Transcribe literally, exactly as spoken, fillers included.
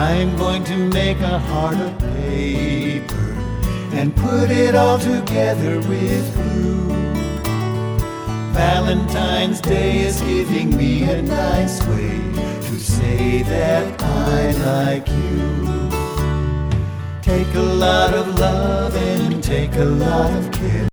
I'm going to make a heart of paper and put it all together with glue. Valentine's Day is giving me a nice way to say that I like you. Take a lot of love and take a lot of care.